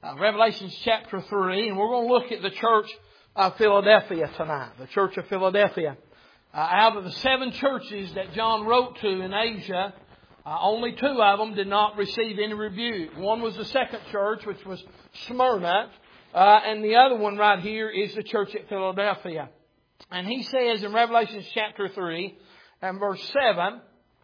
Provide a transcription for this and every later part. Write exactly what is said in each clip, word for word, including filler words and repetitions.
Uh, Revelation chapter three, and we're going to look at the church of Philadelphia tonight. The church of Philadelphia. Uh, out of the seven churches that John wrote to in Asia, uh, only two of them did not receive any rebuke. One was the second church, which was Smyrna, uh, and the other one right here is the church at Philadelphia. And he says in Revelation chapter three and verse seven,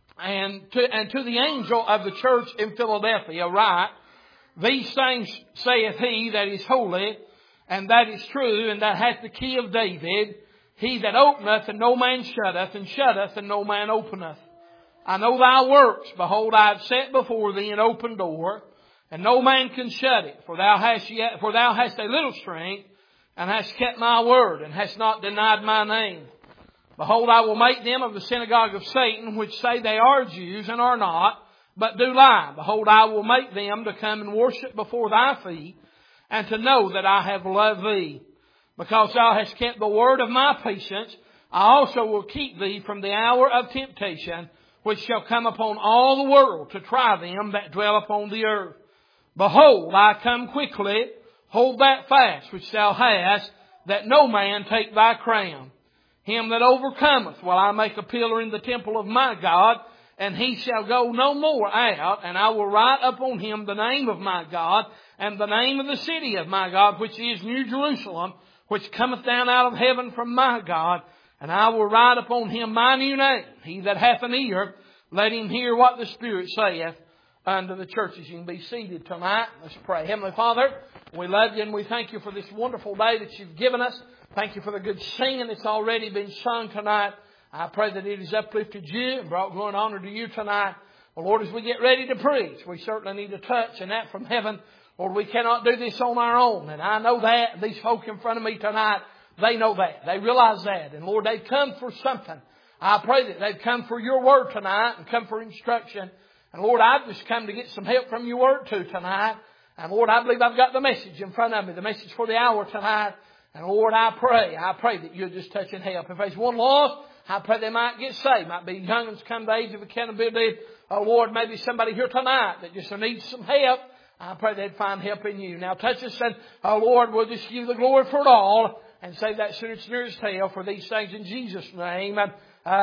and to, and to the angel of the church in Philadelphia write, these things saith he that is holy, and that is true, and that hath the key of David, he that openeth, and no man shutteth, and shutteth, and no man openeth. I know thy works. Behold, I have set before thee an open door, and no man can shut it. For thou hast yet, for thou hast a little strength, and hast kept my word, and hast not denied my name. Behold, I will make them of the synagogue of Satan, which say they are Jews, and are not, but do lie. Behold, I will make them to come and worship before thy feet, and to know that I have loved thee. Because thou hast kept the word of my patience, I also will keep thee from the hour of temptation, which shall come upon all the world to try them that dwell upon the earth. Behold, I come quickly. Hold that fast which thou hast, that no man take thy crown. Him that overcometh will I make a pillar in the temple of my God, and he shall go no more out, and I will write upon him the name of my God, and the name of the city of my God, which is New Jerusalem, which cometh down out of heaven from my God, and I will write upon him my new name. He that hath an ear, let him hear what the Spirit saith unto the churches. You can be seated tonight. Let's pray. Heavenly Father, we love you and we thank you for this wonderful day that you've given us. Thank you for the good singing that's already been sung tonight. I pray that it has uplifted you and brought glory and honor to you tonight. Well, Lord, as we get ready to preach, we certainly need a touch and that from heaven. Lord, we cannot do this on our own. And I know that. These folk in front of me tonight, they know that. They realize that. And Lord, they've come for something. I pray that they've come for your word tonight and come for instruction. And Lord, I've just come to get some help from your word too tonight. And Lord, I believe I've got the message in front of me, the message for the hour tonight. And Lord, I pray, I pray that you'll just touch and help. If there's one lost, I pray they might get saved. Might be young ones come to age of accountability. Oh Lord, maybe somebody here tonight that just needs some help. I pray they'd find help in you. Now touch us and, oh Lord, we'll just give you the glory for it all. And save that sinner's nearest hell for these things in Jesus' name. Uh,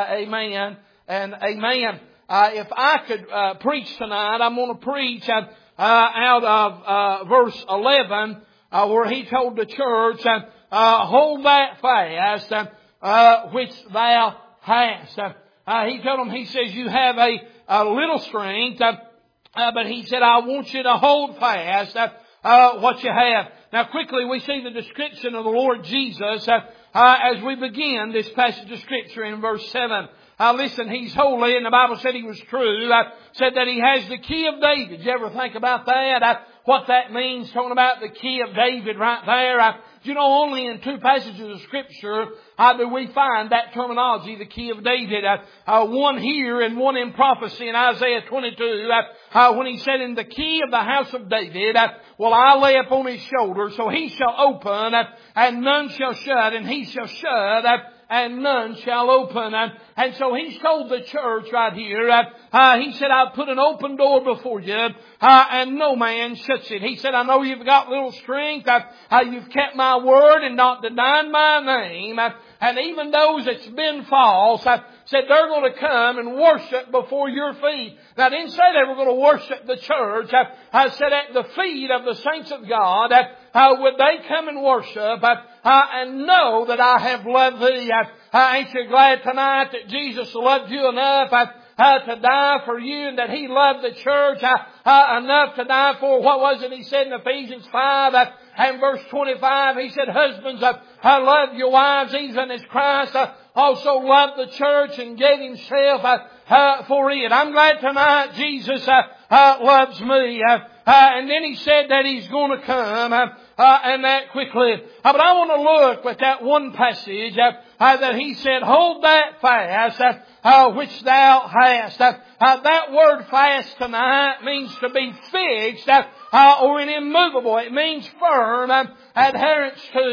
amen and amen. Uh, if I could uh, preach tonight, I'm going to preach uh, uh, out of uh, verse eleven uh, where he told the church, uh, uh, hold that fast uh, uh, which thou hast. Uh, uh, he told them, he says, you have a, a little strength, uh, uh, but he said, I want you to hold fast uh, uh, what you have. Now quickly we see the description of the Lord Jesus uh, uh, as we begin this passage of Scripture in verse seven. Uh, listen, He's holy, and the Bible said He was true. Uh, said that He has the key of David. Did you ever think about that? Uh, what that means, talking about the key of David right there. Uh, you know, only in two passages of Scripture uh, do we find that terminology, the key of David. Uh, uh, one here and one in prophecy in Isaiah twenty-two. Uh, uh, when He said, in the key of the house of David, uh, well, I lay upon His shoulder, so He shall open, uh, and none shall shut, and He shall shut, uh, and none shall open. And, and so He's told the church right here, uh, uh, He said, I've put an open door before you, uh, and no man shuts it. He said, I know you've got little strength. Uh, uh, you've kept my word and not denied my name. Uh, and even those that's been false, uh, said they're going to come and worship before your feet. Now, I didn't say they were going to worship the church. Uh, I said at the feet of the saints of God, uh, uh, would they come and worship uh, uh, and know that I have loved thee. Uh, uh, ain't you glad tonight that Jesus loved you enough uh, uh, to die for you, and that He loved the church uh, uh, enough to die for? What was it He said in Ephesians five uh, and verse twenty-five? He said, husbands, uh, uh, love your wives even as Christ uh, also loved the church and gave Himself uh, uh, for it. I'm glad tonight Jesus uh, uh, loves me. Uh, uh, and then He said that He's going to come, uh, uh, and that quickly. Uh, but I want to look at that one passage uh, uh, that He said, hold that fast uh, uh, which thou hast. Uh, uh, that word fast tonight means to be fixed uh, uh, or an immovable. It means firm uh, adherence to. Uh,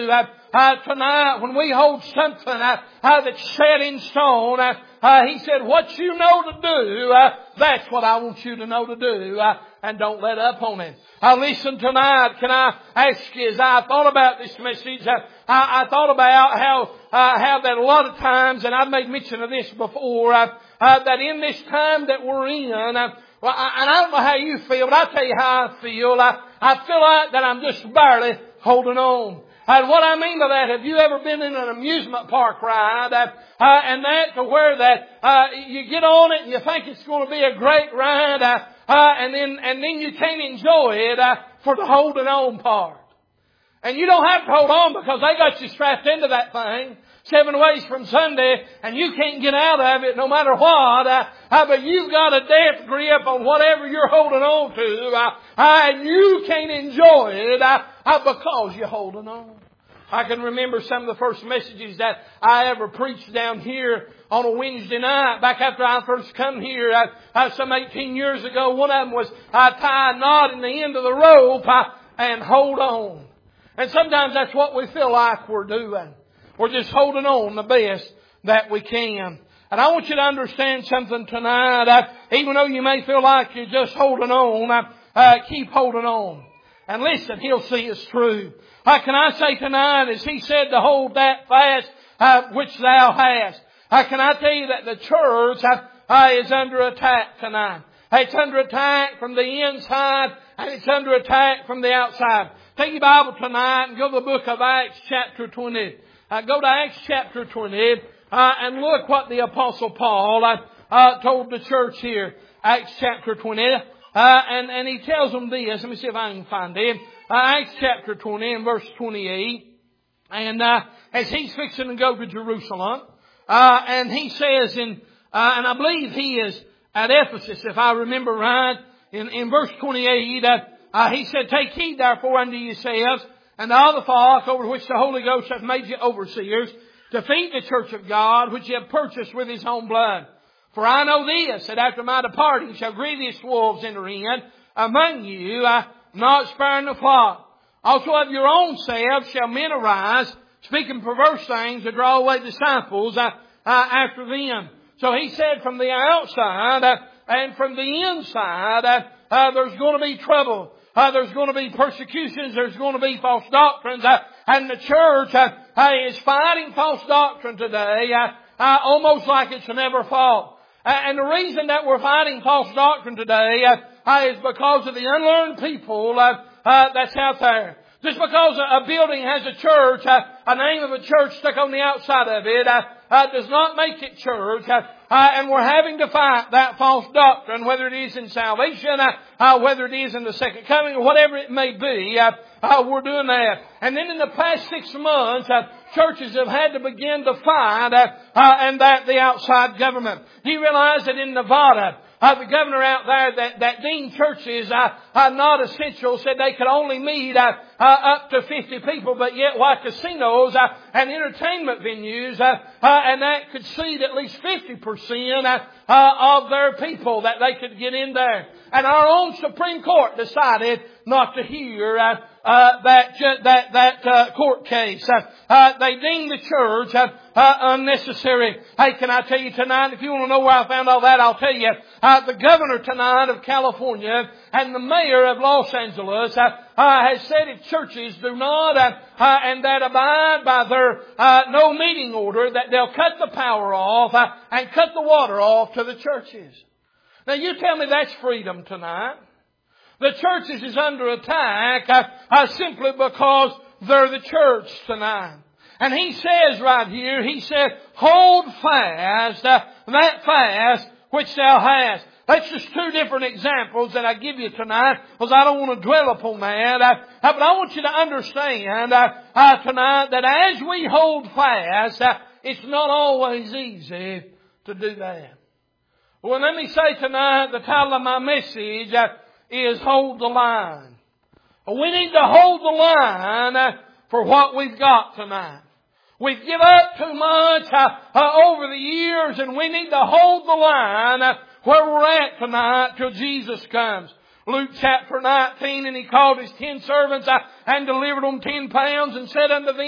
uh, tonight when we hold something uh, uh, that's set in stone, uh, uh, He said, what you know to do, uh, that's what I want you to know to do. Uh, and don't let up on it. Uh, listen tonight, can I ask you, as I thought about this message, uh, I, I thought about how, uh, how that a lot of times, and I've made mention of this before, uh, uh, that in this time that we're in, uh, well, I, and I don't know how you feel, but I'll tell you how I feel. I, I feel like that I'm just barely holding on. And what I mean by that, have you ever been in an amusement park ride, uh, uh, and that to where that, uh, you get on it and you think it's going to be a great ride, uh, uh, and then, and then you can't enjoy it, uh, for the holding on part. And you don't have to hold on because they got you strapped into that thing seven ways from Sunday, and you can't get out of it no matter what. Uh, uh, but you've got a death grip on whatever you're holding on to, uh, uh, and you can't enjoy it uh, uh, because you're holding on. I can remember some of the first messages that I ever preached down here on a Wednesday night, back after I first come here, uh, uh, some eighteen years ago. One of them was uh, tie a knot in the end of the rope uh, and hold on. And sometimes that's what we feel like we're doing. We're just holding on the best that we can. And I want you to understand something tonight. Uh, even though you may feel like you're just holding on, uh, uh, keep holding on. And listen, He'll see us through. Uh, can I say tonight, as He said to hold that fast uh, which thou hast. Uh, can I tell you that the church uh, uh, is under attack tonight. It's under attack from the inside and it's under attack from the outside. Take your Bible tonight and go to the book of Acts chapter twenty. Uh, go to Acts chapter twenty uh, and look what the Apostle Paul uh, uh, told the church here. Acts chapter twenty. Uh, and, and he tells them this. Let me see if I can find it. Uh, Acts chapter twenty and verse twenty-eight. And uh, as he's fixing to go to Jerusalem, uh, and he says in, uh, and I believe he is at Ephesus, if I remember right, in, in verse twenty-eight, uh, uh, he said, take heed therefore unto yourselves and all the flock over which the Holy Ghost hath made you overseers, to feed the church of God, which ye have purchased with His own blood. For I know this, that after my departing shall grievous wolves enter in among you, uh, not sparing the flock. Also of your own selves shall men arise, speaking perverse things to draw away disciples uh, uh, after them. So he said from the outside uh, and from the inside, uh, uh, there's going to be trouble. Uh, there's going to be persecutions. There's going to be false doctrines. Uh, and the church uh, uh, is fighting false doctrine today uh, uh, almost like it's never fought. Uh, and the reason that we're fighting false doctrine today uh, uh, is because of the unlearned people uh, uh, that's out there. Just because a, a building has a church, uh, a name of a church stuck on the outside of it, uh, uh, does not make it church. Uh, uh, and we're having to fight that false doctrine, whether it is in salvation, uh, uh, whether it is in the second coming, or whatever it may be. Uh, uh, we're doing that. And then in the past six months, uh, churches have had to begin to fight, uh, uh, and that the outside government. Do you realize that in Nevada, Uh, the governor out there that, that deemed churches uh, uh, not essential said they could only meet uh, uh, up to fifty people, but yet while casinos uh, and entertainment venues, uh, uh, and that could seat at least fifty percent uh, uh, of their people that they could get in there. And our own Supreme Court decided not to hear uh, uh, that that that uh, court case. Uh, uh, they deemed the church uh, uh, unnecessary. Hey, can I tell you tonight? If you want to know where I found all that, I'll tell you. Uh, the governor tonight of California and the mayor of Los Angeles uh, uh, has said if churches do not uh, uh, and that abide by their uh, no meeting order, that they'll cut the power off uh, and cut the water off to the churches. Now you tell me that's freedom tonight. The churches is under attack uh, uh, simply because they're the church tonight. And he says right here, he said, hold fast uh, that fast which thou hast. That's just two different examples that I give you tonight, because I don't want to dwell upon that. Uh, but I want you to understand uh, uh, tonight that as we hold fast, uh, it's not always easy to do that. Well, let me say tonight, the title of my message uh, is Hold the Line. We need to hold the line uh, for what we've got tonight. We've given up too much uh, uh, over the years, and we need to hold the line uh, where we're at tonight till Jesus comes. Luke chapter nineteen, and He called His ten servants uh, and delivered them ten pounds and said unto them,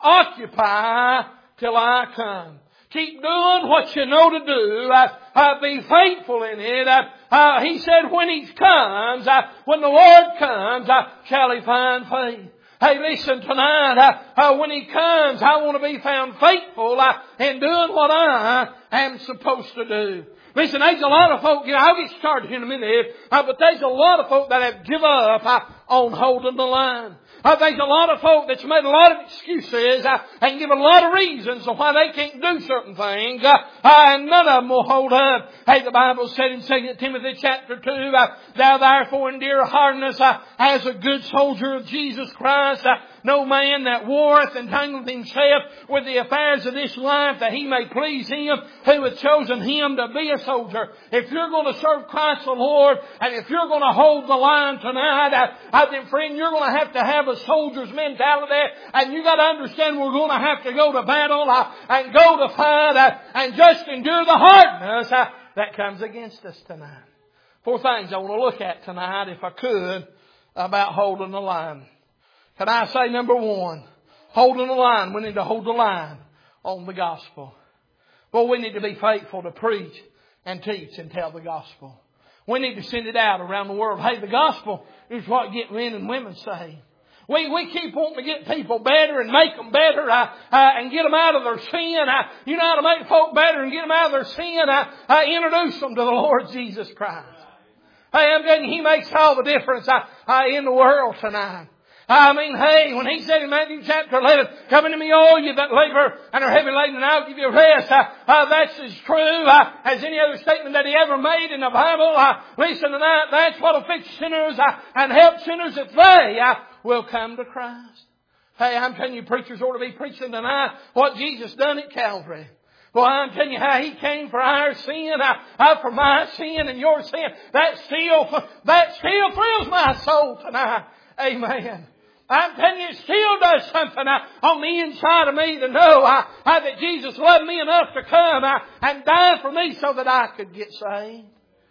Occupy till I come. Keep doing what you know to do. Uh, uh, be faithful in it. Uh, uh, he said when He comes, uh, when the Lord comes, uh, shall He find faith. Hey, listen, tonight, uh, uh, when He comes, I want to be found faithful uh, in doing what I am supposed to do. Listen, there's a lot of folk, you know, I'll get started here in a minute here, uh, but there's a lot of folk that have given up uh, on holding the line. Uh, there's a lot of folk that's made a lot of excuses uh, and given a lot of reasons on why they can't do certain things, uh, uh, and none of them will hold up. Hey, the Bible said in Second Timothy chapter two, uh, Thou therefore endure hardness uh, as a good soldier of Jesus Christ. Uh, no man that warreth entangleth himself with the affairs of this life, that he may please Him who hath chosen him to be a soldier. If you're going to serve Christ the Lord, and if you're going to hold the line tonight, uh, I think, friend, you're going to have to have a soldier's mentality, and you got to understand we're going to have to go to battle uh, and go to fight uh, and just endure the hardness uh, that comes against us tonight. Four things I want to look at tonight, if I could, about holding the line. Can I say number one, holding the line? We need to hold the line on the gospel. Well, we need to be faithful to preach and teach and tell the gospel. We need to send it out around the world. Hey, the gospel is what get men and women saved. We, we keep wanting to get people better and make them better uh, uh, and get them out of their sin. Uh, you know how to make folk better and get them out of their sin? Uh, uh, introduce them to the Lord Jesus Christ. Hey, I'm telling you, He makes all the difference uh, uh, in the world tonight. I mean, hey, when He said in Matthew chapter eleven, Come unto me all you that labor and are heavy laden, and I'll give you rest. Uh, uh, that's as true uh, as any other statement that He ever made in the Bible. Uh, listen to that. That's what will fix sinners uh, and help sinners if they uh, will come to Christ. Hey, I'm telling you, preachers ought to be preaching tonight what Jesus done at Calvary. Boy, I'm telling you how He came for our sin, uh, uh, for my sin and your sin. That still, that still thrills my soul tonight. Amen. I'm telling you, it still does something uh, on the inside of me to know uh, uh, that Jesus loved me enough to come uh, and die for me so that I could get saved.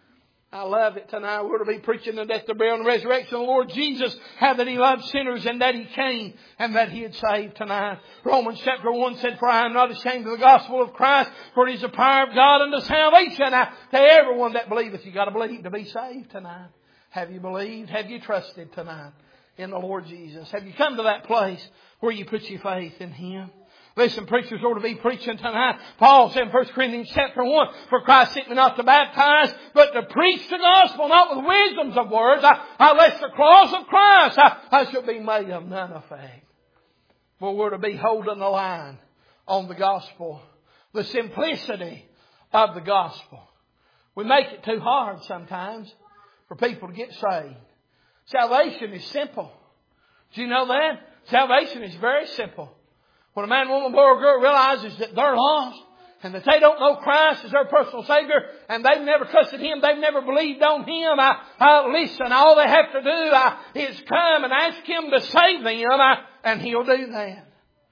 I love it tonight. We're to be preaching the death, the burial, and the resurrection of the Lord Jesus. How that He loved sinners and that He came and that He had saved tonight. Romans chapter one said, For I am not ashamed of the gospel of Christ, for it is the power of God unto salvation uh, to everyone that believeth. You got to believe to be saved tonight. Have you believed? Have you trusted tonight in the Lord Jesus? Have you come to that place where you put your faith in Him? Listen, preachers ought to be preaching tonight. Paul said in First Corinthians chapter one, For Christ sent me not to baptize, but to preach the gospel, not with wisdoms of words, lest the cross of Christ I shall be made of none effect. Well, we're to be holding the line on the gospel. The simplicity of the gospel. We make it too hard sometimes for people to get saved. Salvation is simple. Do you know that? Salvation is very simple. When a man, woman, boy or girl realizes that they're lost and that they don't know Christ as their personal Savior and they've never trusted Him, they've never believed on Him, uh, uh, listen, all they have to do uh, is come and ask Him to save them uh, and He'll do that.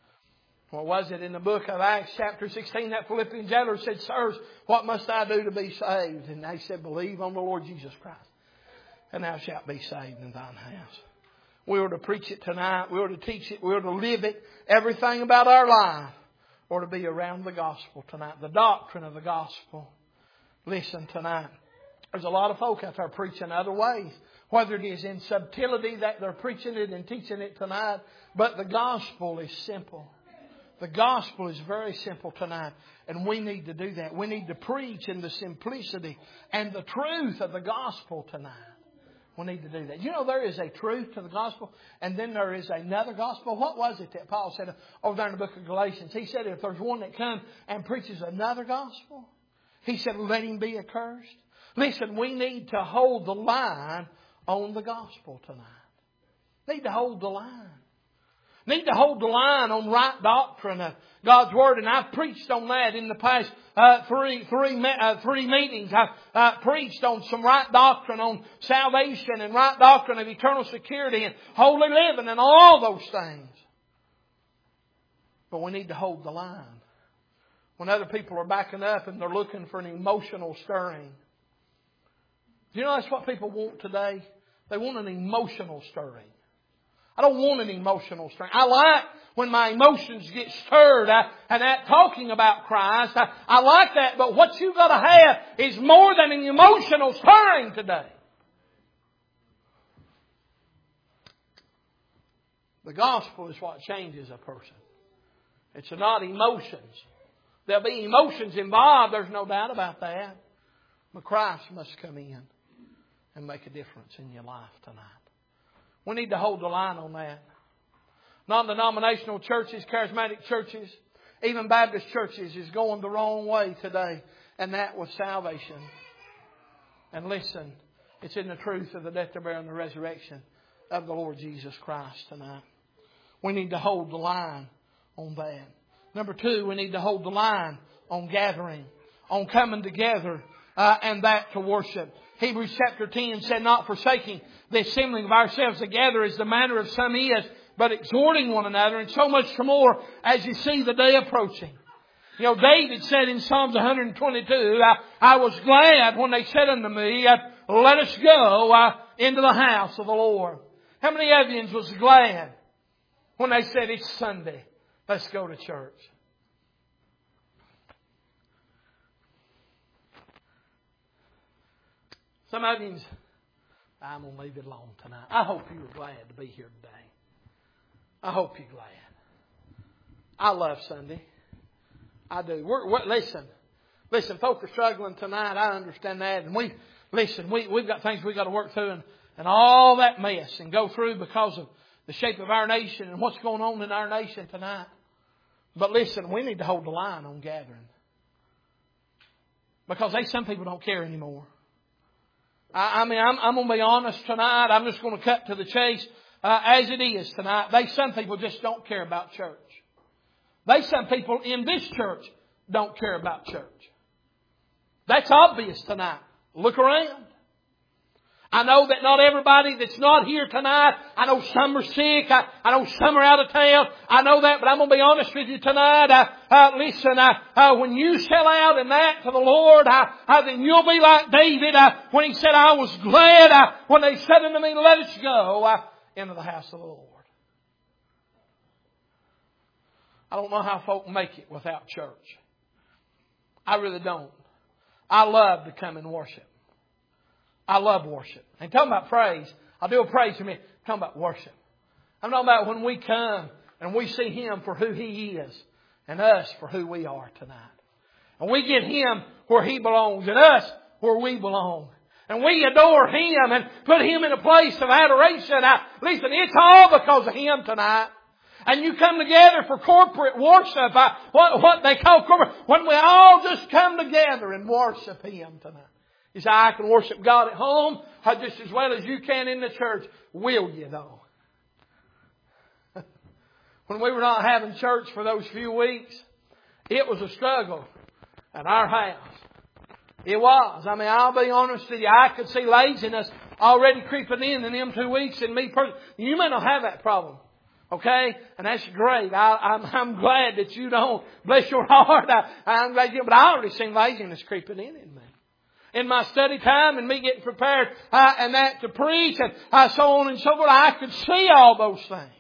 What was it in the book of Acts chapter sixteen that Philippian jailer said, Sirs, what must I do to be saved? And they said, Believe on the Lord Jesus Christ, and thou shalt be saved in thine house. We ought to preach it tonight. We ought to teach it. We ought to live it. Everything about our life ought to be around the gospel tonight. The doctrine of the gospel. Listen tonight. There's a lot of folk out there preaching other ways. Whether it is in subtlety that they're preaching it and teaching it tonight. But the gospel is simple. The gospel is very simple tonight. And we need to do that. We need to preach in the simplicity and the truth of the gospel tonight. We need to do that. You know, there is a truth to the gospel, and then there is another gospel. What was it that Paul said over there in the book of Galatians? He said, if there's one that comes and preaches another gospel, he said, let him be accursed. Listen, we need to hold the line on the gospel tonight. Need to hold the line. Need to hold the line on right doctrine of God's Word. And I've preached on that in the past uh, three, three, uh, three meetings. I've uh, preached on some right doctrine on salvation and right doctrine of eternal security and holy living and all those things. But we need to hold the line. When other people are backing up and they're looking for an emotional stirring. Do you know that's what people want today? They want an emotional stirring. I don't want an emotional strength. I like when my emotions get stirred I, and that talking about Christ. I, I like that, but what you got to have is more than an emotional stirring today. The gospel is what changes a person. It's not emotions. There'll be emotions involved, there's no doubt about that. But Christ must come in and make a difference in your life tonight. We need to hold the line on that. Non-denominational churches, charismatic churches, even Baptist churches is going the wrong way today. And that was salvation. And listen, it's in the truth of the death, the burial, and the resurrection of the Lord Jesus Christ tonight. We need to hold the line on that. Number two, we need to hold the line on gathering, on coming together, uh, and that to worship. Hebrews chapter ten said, not forsaking the assembling of ourselves together as the manner of some is, but exhorting one another, and so much more as you see the day approaching. You know, David said in Psalms one twenty-two, I, I was glad when they said unto me, uh, let us go uh, into the house of the Lord. How many of you was glad when they said it's Sunday, let's go to church? Some of you, I'm going to leave it alone tonight. I hope you were glad to be here today. I hope you're glad. I love Sunday. I do. We're, we're, listen, listen, folks are struggling tonight. I understand that. And we, listen, we, we've got things we've got to work through and, and all that mess and go through because of the shape of our nation and what's going on in our nation tonight. But listen, we need to hold the line on gathering. Because they, some people don't care anymore. I, I mean, I'm, I'm going to be honest tonight. I'm just going to cut to the chase. Uh, as it is tonight, they, some people just don't care about church. They, some people in this church don't care about church. That's obvious tonight. Look around. I know that not everybody that's not here tonight, I know some are sick, I, I know some are out of town, I know that, but I'm going to be honest with you tonight. Uh, uh, listen, uh, uh, when you sell out in that to the Lord, uh, uh, then you'll be like David uh, when he said, I was glad uh, when they said unto me, let us go uh, into the house of the Lord. I don't know how folk make it without church. I really don't. I love to come and worship. I love worship. And talking about praise, I'll do a praise for me. I'm talking about worship. I'm talking about when we come and we see Him for who He is and us for who we are tonight. And we get Him where He belongs and us where we belong. And we adore Him and put Him in a place of adoration. Now, listen, it's all because of Him tonight. And you come together for corporate worship, uh, what, what they call corporate, when we all just come together and worship Him tonight. You say, I can worship God at home uh, just as well as you can in the church. Will you though? When we were not having church for those few weeks, it was a struggle at our house. It was. I mean, I'll be honest with you. I could see laziness already creeping in in them two weeks in me personally. You may not have that problem. Okay? And that's great. I, I'm, I'm glad that you don't. Bless your heart. I, I'm glad you, but I already seen laziness creeping in in me. In my study time and me getting prepared uh, and that to preach and uh, so on and so forth, I could see all those things.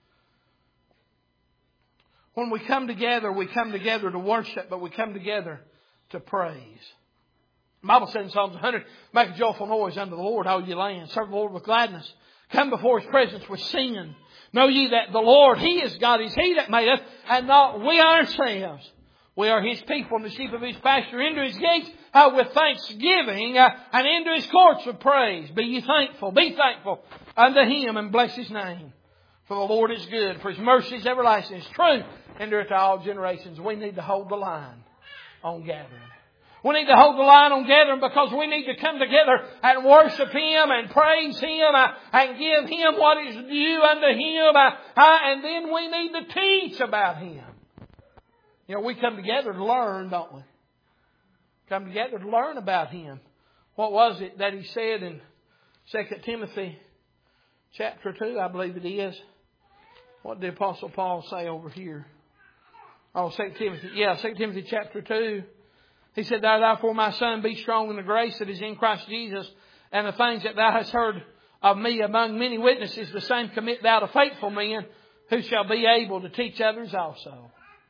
When we come together, we come together to worship, but we come together to praise. The Bible says in Psalms one hundred, make a joyful noise unto the Lord, all ye lands. Serve the Lord with gladness. Come before His presence with singing. Know ye that the Lord, He is God. It's He that made us, and not we ourselves. We are His people and the sheep of His pasture. Into His gates uh, with thanksgiving uh, and into His courts with praise. Be ye thankful. Be thankful unto Him and bless His name. For the Lord is good. For His mercy is everlasting. His truth endureth to all generations. We need to hold the line on gathering. We need to hold the line on gathering because we need to come together and worship Him and praise Him uh, and give Him what is due unto Him. Uh, uh, and then we need to teach about Him. You know, we come together to learn, don't we? Come together to learn about Him. What was it that He said in Second Timothy chapter two, I believe it is? What did the Apostle Paul say over here? Oh, Second Timothy. Yeah, Second Timothy chapter two. He said, Thou therefore, my son, be strong in the grace that is in Christ Jesus, and the things that thou hast heard of me among many witnesses, the same commit thou to faithful men, who shall be able to teach others also.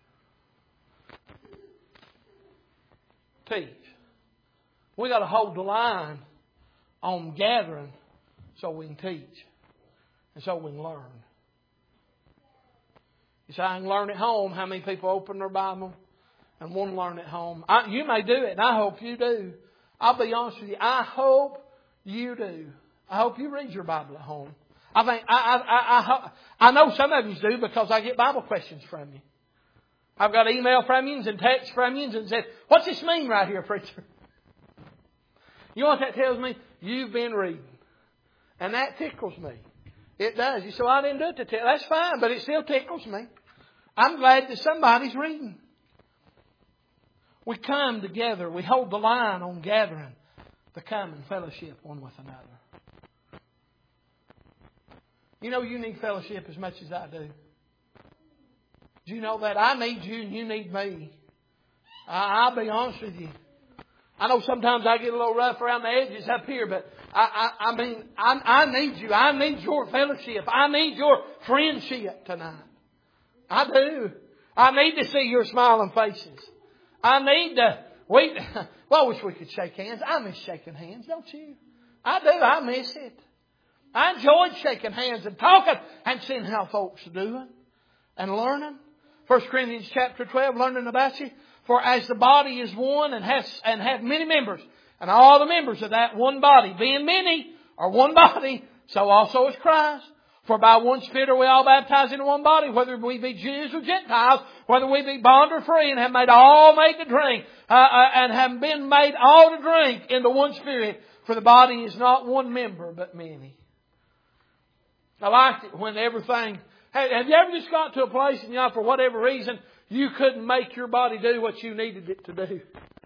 Teach. We got to hold the line on gathering so we can teach and so we can learn. You say, I can learn at home. How many people open their Bible and want to learn at home? I, you may do it, and I hope you do. I'll be honest with you. I hope you do. I hope you read your Bible at home. I think I I I I, I know some of you do because I get Bible questions from you. I've got email from you and text from you and said, "What's this mean right here, preacher?" You know what that tells me? You've been reading, and that tickles me. It does. You say, well, I didn't do it to tell. That's fine, but it still tickles me. I'm glad that somebody's reading. We come together. We hold the line on gathering to come and fellowship one with another. You know you need fellowship as much as I do. Do you know that? I need you and you need me. I, I'll be honest with you. I know sometimes I get a little rough around the edges up here, but I, I, I mean, I, I need you. I need your fellowship. I need your friendship tonight. I do. I need to see your smiling faces. I need to, we, well, I wish we could shake hands. I miss shaking hands, don't you? I do. I miss it. I enjoyed shaking hands and talking and seeing how folks are doing and learning. First Corinthians chapter twelve, learning about you. For as the body is one and has and have many members, and all the members of that one body, being many, are one body, so also is Christ. For by one Spirit are we all baptized into one body, whether we be Jews or Gentiles, whether we be bond or free, and have made all made to drink, uh, uh, and have been made all to drink into one Spirit. For the body is not one member, but many. I liked it when everything... Hey, have you ever just got to a place and, you know, for whatever reason, you couldn't make your body do what you needed it to do?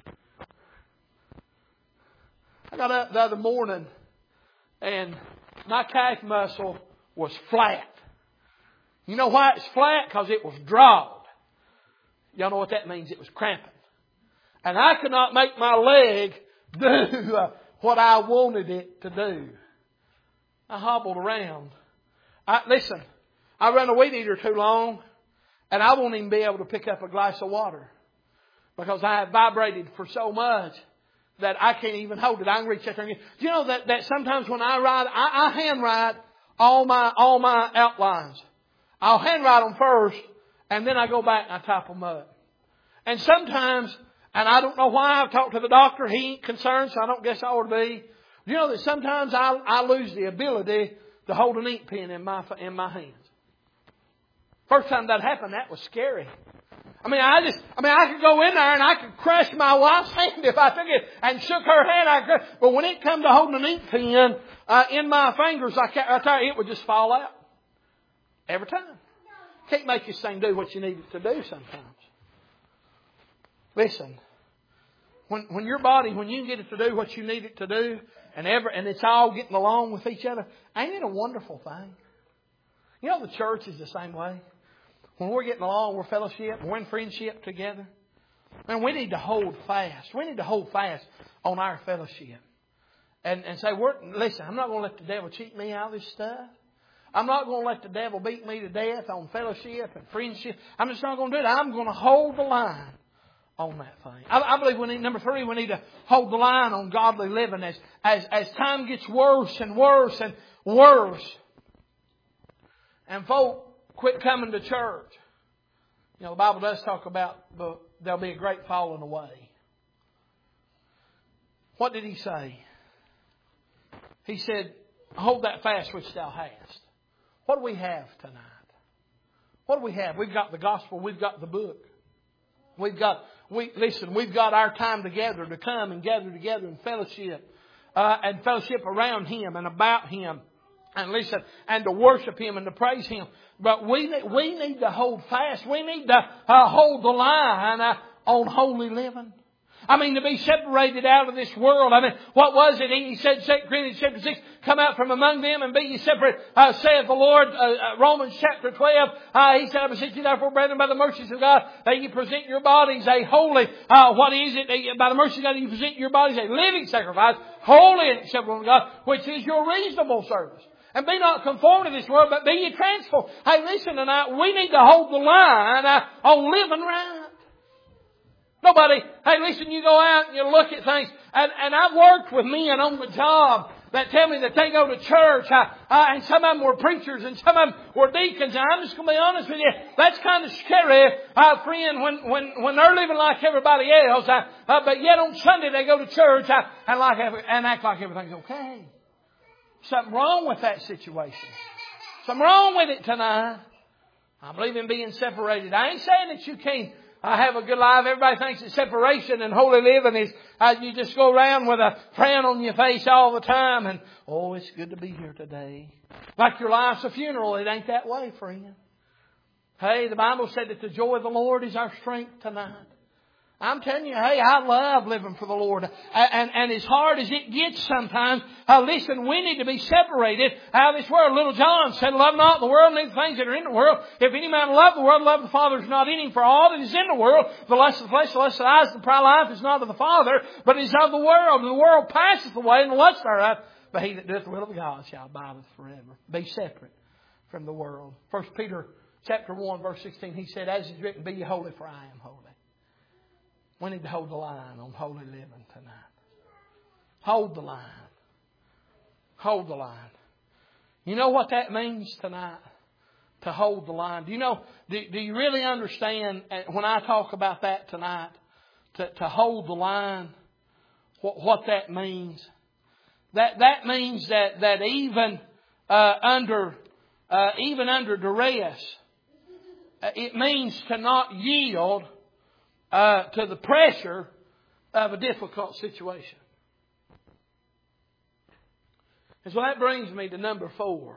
I got up the other morning and my calf muscle was flat. You know why it's flat? Because it was drawed. Y'all know what that means? It was cramping. And I could not make my leg do uh, what I wanted it to do. I hobbled around. I, listen, I run a weed eater too long, and I won't even be able to pick up a glass of water because I have vibrated for so much that I can't even hold it. I can reach out there and get. Do you know that, that sometimes when I write, I, I handwrite all my all my outlines. I'll handwrite them first, and then I go back and I type them up. And sometimes, and I don't know why, I've talked to the doctor. He ain't concerned, so I don't guess I ought to be. Do you know that sometimes I, I lose the ability to hold an ink pen in my in my hands? First time that happened, that was scary. I mean, I just, I mean, I could go in there and I could crush my wife's hand if I took it and shook her hand. I could, but when it come to holding an ink pen uh, in my fingers, I, can't, I tell you, it would just fall out every time. Can't make this thing do what you need it to do sometimes. Listen, when when your body, when you get it to do what you need it to do, and ever, and it's all getting along with each other, ain't it a wonderful thing? You know, the church is the same way. When we're getting along, we're fellowship, we're in friendship together. Man, we need to hold fast. We need to hold fast on our fellowship. And, and say, we're, listen, I'm not going to let the devil cheat me out of this stuff. I'm not going to let the devil beat me to death on fellowship and friendship. I'm just not going to do it. I'm going to hold the line on that thing. I, I believe we need, number three, we need to hold the line on godly living as, as, as time gets worse and worse and worse. And folk quit coming to church. You know, the Bible does talk about the, there'll be a great falling away. What did He say? He said, hold that fast which thou hast. What do we have tonight? What do we have? We've got the gospel. We've got the book. We've got, we listen, we've got our time together to come and gather together in fellowship. Uh, and fellowship around Him and about Him. And listen, and to worship Him and to praise Him. But we we need to hold fast. We need to uh, hold the line uh, on holy living. I mean, to be separated out of this world. I mean, what was it? He said, Second Corinthians chapter six, come out from among them and be ye separate, uh, saith the Lord. Uh, uh, Romans chapter twelve, uh, he said, I beseech you therefore, brethren, by the mercies of God, that ye present your bodies a holy, uh, what is it? By the mercy of God, you present your bodies a living sacrifice, holy and acceptable unto God, which is your reasonable service. And be not conformed to this world, but be ye transformed. Hey, listen tonight, we need to hold the line uh, on living right. Nobody, hey, listen, you go out and you look at things, and, and I've worked with men on the job that tell me that they go to church, uh, uh, and some of them were preachers and some of them were deacons, and I'm just going to be honest with you, that's kind of scary, uh, friend, when, when, when they're living like everybody else, uh, uh, but yet on Sunday they go to church uh, and, like, and act like everything's okay. Something wrong with that situation. Something wrong with it tonight. I believe in being separated. I ain't saying that you can't uh, have a good life. Everybody thinks that separation and holy living is uh, you just go around with a frown on your face all the time and, oh, it's good to be here today. Like your life's a funeral. It ain't that way, friend. Hey, the Bible said that the joy of the Lord is our strength tonight. I'm telling you, hey, I love living for the Lord. And, and as hard as it gets sometimes, uh, listen, we need to be separated out of this world. Little John said, love not the world and the things that are in the world. If any man love the world, love the Father is not in him. For all that is in the world, the lust of the flesh, the lust of the eyes, the pride of life is not of the Father, but is of the world. And the world passeth away and the lust thereof. But he that doeth the will of God shall abide forever. Be separate from the world. First Peter chapter one, verse sixteen, he said, as is written, be ye holy, for I am holy. We need to hold the line on holy living tonight. Hold the line. Hold the line. You know what that means tonight? To hold the line. Do you know, do, do you really understand when I talk about that tonight? To, to hold the line, what, what that means? That, that means that, that even, uh, under, uh, even under duress, uh, it means to not yield Uh, to the pressure of a difficult situation. And so that brings me to number four.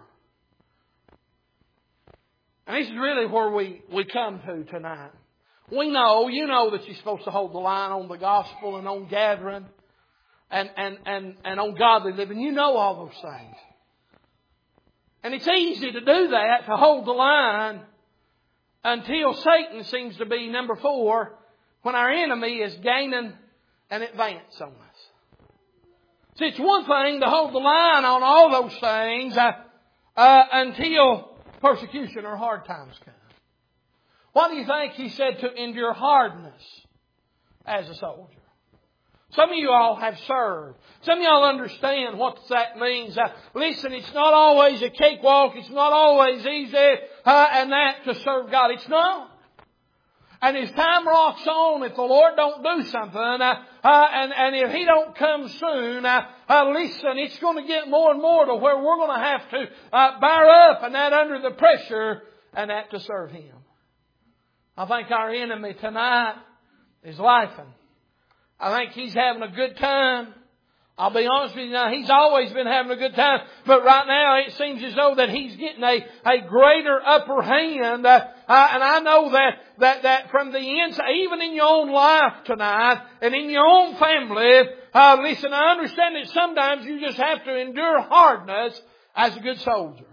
And this is really where we, we come to tonight. We know, you know that you're supposed to hold the line on the gospel and on gathering and, and, and, and on godly living. You know all those things. And it's easy to do that, to hold the line, until Satan seems to be number four, when our enemy is gaining an advance on us. See, it's one thing to hold the line on all those things uh, uh, until persecution or hard times come. Why do you think he said to endure hardness as a soldier? Some of you all have served. Some of you all understand what that means. Uh, listen, it's not always a cakewalk. It's not always easy uh, and that to serve God. It's not. And as time rocks on, if the Lord don't do something, uh, uh, and, and if He don't come soon, uh, uh, listen, it's going to get more and more to where we're going to have to uh, bear up and that under the pressure and that to serve Him. I think our enemy tonight is laughing. I think he's having a good time. I'll be honest with you now, he's always been having a good time. But right now it seems as though that he's getting a, a greater upper hand. Uh, uh, and I know that, that, that from the inside, even in your own life tonight and in your own family, uh, listen, I understand that sometimes you just have to endure hardness as a good soldier.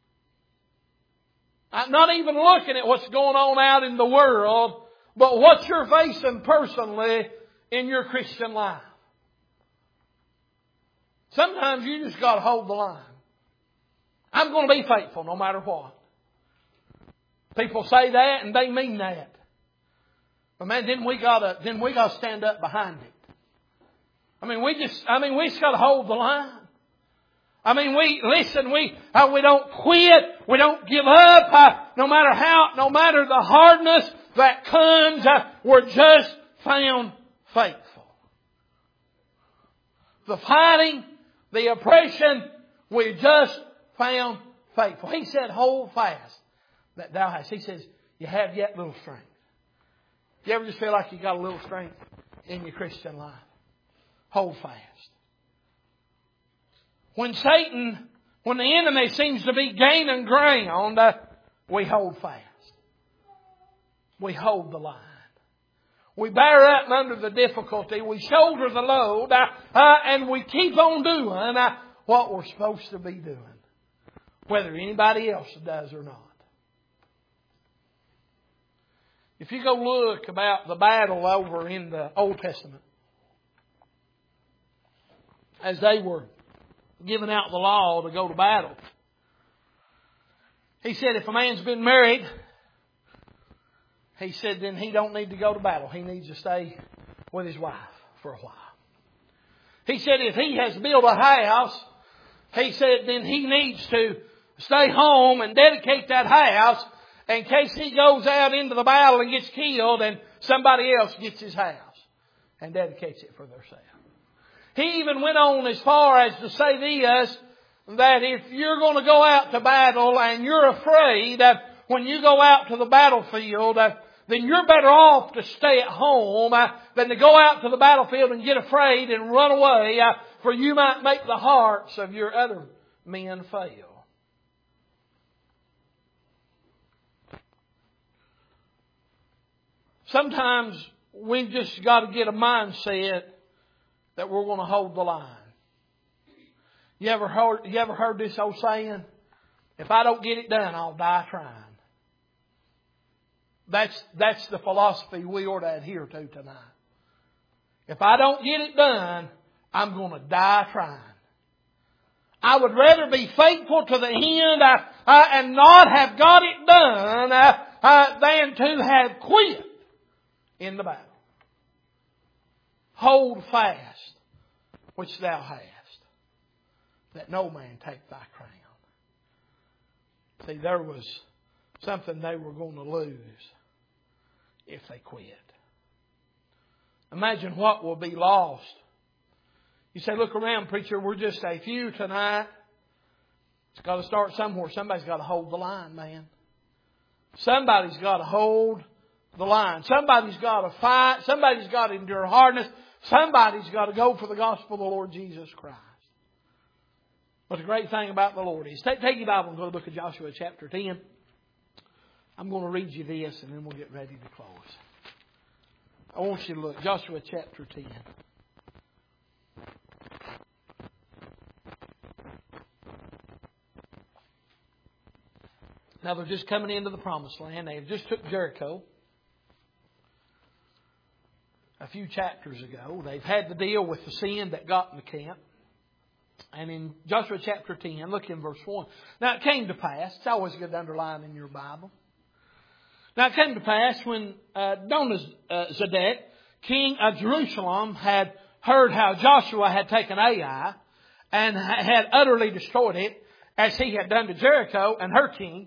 Uh, not even looking at what's going on out in the world, but what you're facing personally in your Christian life. Sometimes you just got to hold the line. I'm going to be faithful no matter what. People say that and they mean that. But man, then we got to then we got to stand up behind it. I mean, we just I mean we just got to hold the line. I mean, we listen. We uh, we don't quit. We don't give up. Uh, no matter how, no matter the hardness that comes, uh, we're just found faithful. The fighting, the oppression, we just found faithful. He said, hold fast that thou hast. He says, you have yet little strength. You ever just feel like you got a little strength in your Christian life? Hold fast. When Satan, when the enemy seems to be gaining ground, uh, we hold fast. We hold the line. We bear up under the difficulty. We shoulder the load. Uh, uh, and we keep on doing uh, what we're supposed to be doing. Whether anybody else does or not. If you go look about the battle over in the Old Testament, as they were giving out the law to go to battle, he said if a man's been married, he said then he don't need to go to battle. He needs to stay with his wife for a while. He said if he has built a house, he said then he needs to stay home and dedicate that house in case he goes out into the battle and gets killed and somebody else gets his house and dedicates it for themselves. He even went on as far as to say this, that if you're going to go out to battle and you're afraid that when you go out to the battlefield, uh, then you're better off to stay at home uh, than to go out to the battlefield and get afraid and run away, uh, for you might make the hearts of your other men fail. Sometimes we've just got to get a mindset that we're going to hold the line. You ever heard, you ever heard this old saying? If I don't get it done, I'll die trying. That's, that's the philosophy we ought to adhere to tonight. If I don't get it done, I'm going to die trying. I would rather be faithful to the end uh, uh, and not have got it done uh, uh, than to have quit in the battle. Hold fast which thou hast, that no man take thy crown. See, there was something they were going to lose if they quit. Imagine what will be lost. You say, look around, preacher, we're just a few tonight. It's got to start somewhere. Somebody's got to hold the line, man. Somebody's got to hold the line. Somebody's got to fight. Somebody's got to endure hardness. Somebody's got to go for the gospel of the Lord Jesus Christ. But the great thing about the Lord is, take, take your Bible and go to the book of Joshua chapter ten. I'm going to read you this and then we'll get ready to close. I want you to look. Joshua chapter ten. Now they're just coming into the promised land. They have just took Jericho a few chapters ago. They've had to deal with the sin that got in the camp. And in Joshua chapter ten, look in verse one. Now it came to pass, it's always good to underline in your Bible. Now it came to pass when uh, Adonizedek, king of Jerusalem, had heard how Joshua had taken Ai and had utterly destroyed it, as he had done to Jericho and her king.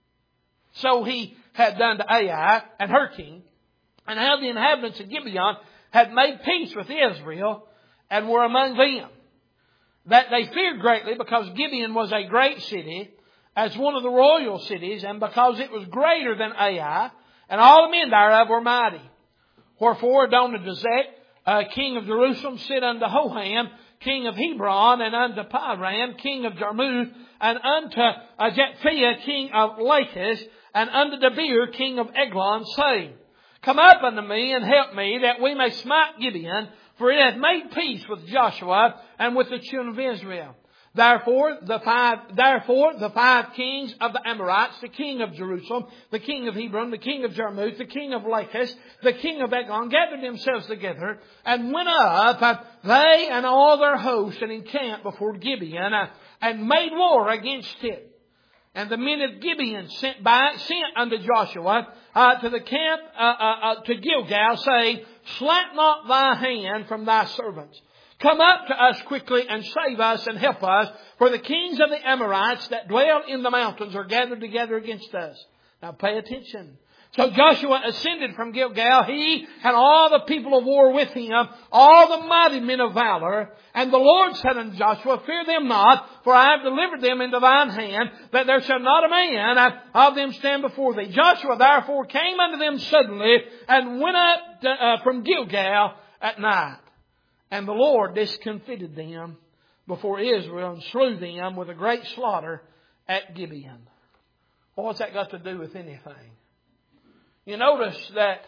So he had done to Ai and her king, and how the inhabitants of Gibeon had made peace with Israel and were among them. That they feared greatly, because Gibeon was a great city, as one of the royal cities, and because it was greater than Ai, and all the men thereof were mighty. Wherefore Adonizedek, uh, king of Jerusalem, said unto Hoham, king of Hebron, and unto Piram, king of Jarmuth, and unto uh, Jephthah, king of Lachish, and unto Debir, king of Eglon, saying, Come up unto me and help me, that we may smite Gibeon, for it hath made peace with Joshua and with the children of Israel. Therefore the five, therefore the five kings of the Amorites, the king of Jerusalem, the king of Hebron, the king of Jarmuth, the king of Lachish, the king of Eglon, gathered themselves together and went up, uh, they and all their hosts, and encamped before Gibeon, uh, and made war against it. And the men of Gibeon sent by sent unto Joshua uh, to the camp uh, uh, uh, to Gilgal, saying, Slant not thy hand from thy servants. Come up to us quickly and save us and help us, for the kings of the Amorites that dwell in the mountains are gathered together against us. Now pay attention. So Joshua ascended from Gilgal, he and all the people of war with him, all the mighty men of valor. And the Lord said unto Joshua, Fear them not, for I have delivered them into thine hand, that there shall not a man of them stand before thee. Joshua therefore came unto them suddenly, and went up to, uh, from Gilgal at night. And the Lord discomfited them before Israel, and slew them with a great slaughter at Gibeon. Well, what's that got to do with anything? You notice that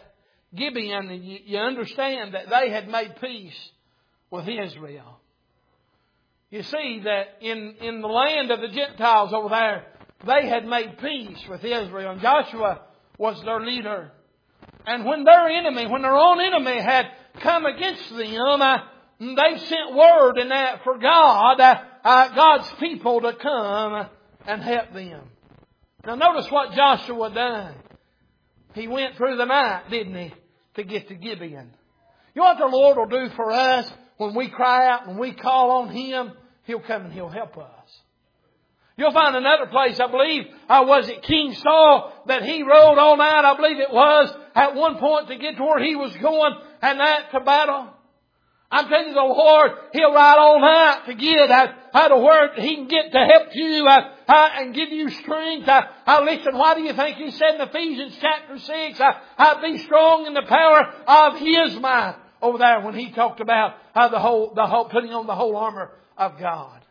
Gibeon, and you, you understand that they had made peace with Israel. You see that in, in the land of the Gentiles over there, they had made peace with Israel. And Joshua was their leader. And when their enemy, when their own enemy had come against them, uh, they sent word in that for God, uh, uh, God's people to come and help them. Now notice what Joshua done. He went through the night, didn't he, to get to Gibeon. You know what the Lord will do for us when we cry out, when we call on Him? He'll come and He'll help us. You'll find another place, I believe, uh, was it King Saul, that he rode all night, I believe it was, at one point to get to where he was going, and that to battle. I'm telling you, the Lord, He'll ride all night to get uh, uh, to where He can get to help you uh, uh, and give you strength. Uh, uh, listen, why do you think He said in Ephesians chapter six, uh, uh, be strong in the power of His might, over there when He talked about uh, the whole, the whole, putting on the whole armor of God.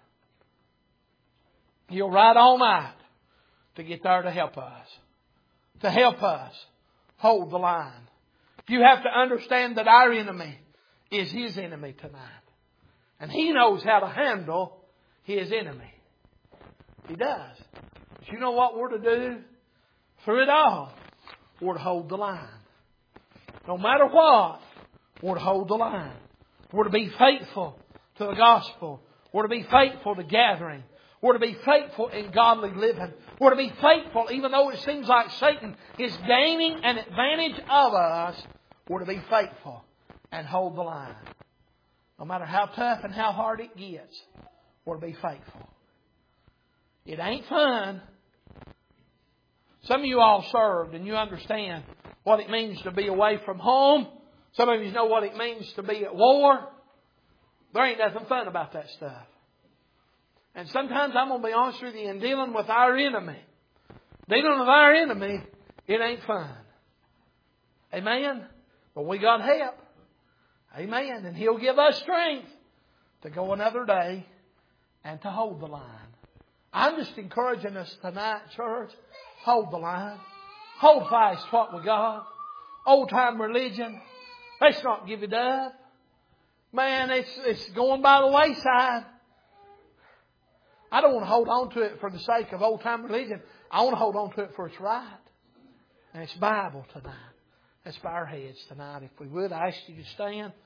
He'll ride all night to get there to help us. To help us hold the line. You have to understand that our enemy is His enemy tonight. And He knows how to handle His enemy. He does. But you know what we're to do? Through it all, we're to hold the line. No matter what, we're to hold the line. We're to be faithful to the gospel. We're to be faithful to gathering. We're to be faithful in godly living. We're to be faithful even though it seems like Satan is gaining an advantage of us. We're to be faithful and hold the line. No matter how tough and how hard it gets, we're to be faithful. It ain't fun. Some of you all served and you understand what it means to be away from home. Some of you know what it means to be at war. There ain't nothing fun about that stuff. And sometimes I'm going to be honest with you, in dealing with our enemy, dealing with our enemy, it ain't fun. Amen? But we got help. Amen. And He'll give us strength to go another day and to hold the line. I'm just encouraging us tonight, church. Hold the line. Hold fast what we got. Old time religion. Let's not give it up. Man, it's, it's going by the wayside. I don't want to hold on to it for the sake of old time religion. I want to hold on to it for its right. And it's Bible tonight. Let's bow our heads tonight. If we would, I ask you to stand.